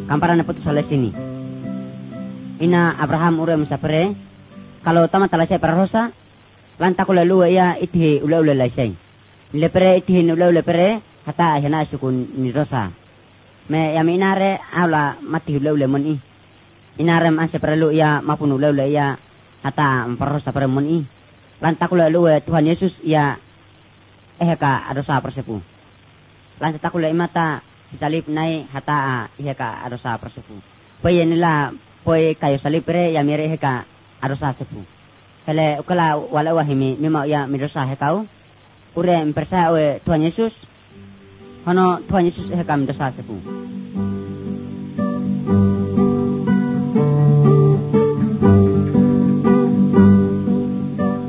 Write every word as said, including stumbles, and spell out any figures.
kamparan putus oleh sini. Ina Abraham ure musapere kalau tama talasai pararosa lanta kula lu ya iti ula ula lasai. Lepere iti ula ula pere hata hena sukun ni rosa. Me ya minare aula mati ula ula moni. Inare masih perlu ya mapun ula ula ya hata pararosa pere moni. Lanta kula lu Tuhan Yesus ya ehka adosa persepu. Lanta takula imata salib nai hata ehka adosa persepu. Poye nila poye kayo salib pere ya mere ehka adosa sepu. Hele ukala wala wahimi mima ya midosa hekau. Ure percaya oleh Tuhan Yesus. Hono Tuhan Yesus ehka midosa sepu.